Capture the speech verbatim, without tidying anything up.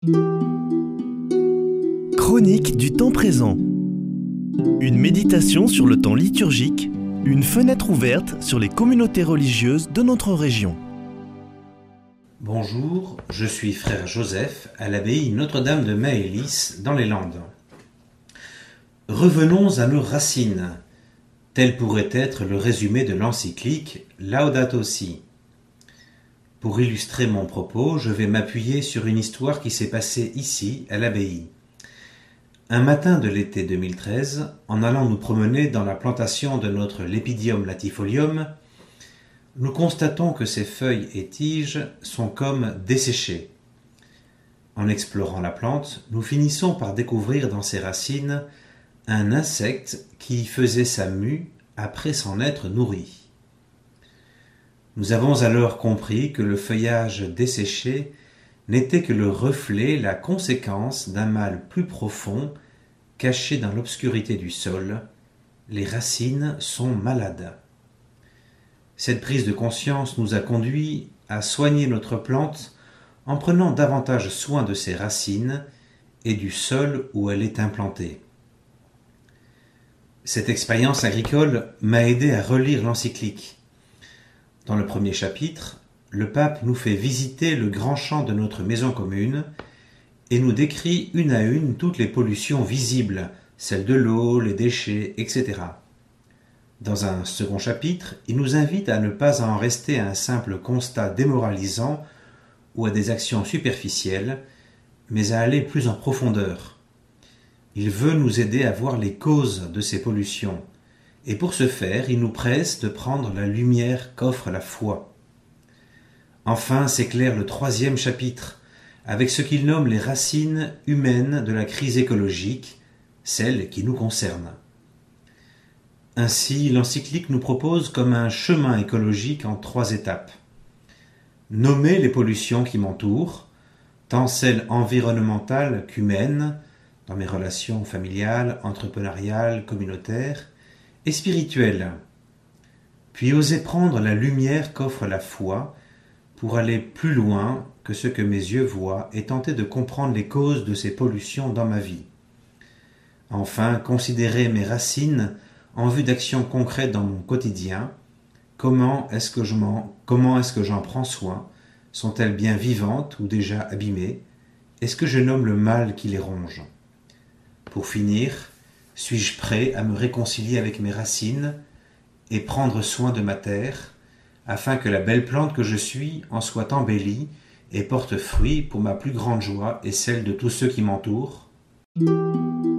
Chronique du temps présent. Une méditation sur le temps liturgique, une fenêtre ouverte sur les communautés religieuses de notre région. Bonjour, je suis frère Joseph à l'abbaye Notre-Dame de Maëlys dans les Landes. Revenons à nos racines. Tel pourrait être le résumé de l'encyclique Laudato Si. Pour illustrer mon propos, je vais m'appuyer sur une histoire qui s'est passée ici, à l'abbaye. Un matin de l'été deux mille treize, en allant nous promener dans la plantation de notre Lepidium latifolium, nous constatons que ses feuilles et tiges sont comme desséchées. En explorant la plante, nous finissons par découvrir dans ses racines un insecte qui faisait sa mue après s'en être nourri. Nous avons alors compris que le feuillage desséché n'était que le reflet, la conséquence d'un mal plus profond caché dans l'obscurité du sol. Les racines sont malades. Cette prise de conscience nous a conduit à soigner notre plante en prenant davantage soin de ses racines et du sol où elle est implantée. Cette expérience agricole m'a aidé à relire l'encyclique. Dans le premier chapitre, le pape nous fait visiter le grand champ de notre maison commune et nous décrit une à une toutes les pollutions visibles, celles de l'eau, les déchets, et cetera. Dans un second chapitre, il nous invite à ne pas en rester à un simple constat démoralisant ou à des actions superficielles, mais à aller plus en profondeur. Il veut nous aider à voir les causes de ces pollutions, et pour ce faire, il nous presse de prendre la lumière qu'offre la foi. Enfin s'éclaire le troisième chapitre, avec ce qu'il nomme les racines humaines de la crise écologique, celles qui nous concernent. Ainsi, l'encyclique nous propose comme un chemin écologique en trois étapes. Nommer les pollutions qui m'entourent, tant celles environnementales qu'humaines, dans mes relations familiales, entrepreneuriales, communautaires, et spirituelles. Puis oser prendre la lumière qu'offre la foi pour aller plus loin que ce que mes yeux voient et tenter de comprendre les causes de ces pollutions dans ma vie. Enfin, considérer mes racines en vue d'actions concrètes dans mon quotidien. Comment est-ce que je m'en, comment est-ce que j'en prends soin? Sont-elles bien vivantes ou déjà abîmées? Est-ce que je nomme le mal qui les ronge? Pour finir, suis-je prêt à me réconcilier avec mes racines et prendre soin de ma terre, afin que la belle plante que je suis en soit embellie et porte fruit pour ma plus grande joie et celle de tous ceux qui m'entourent?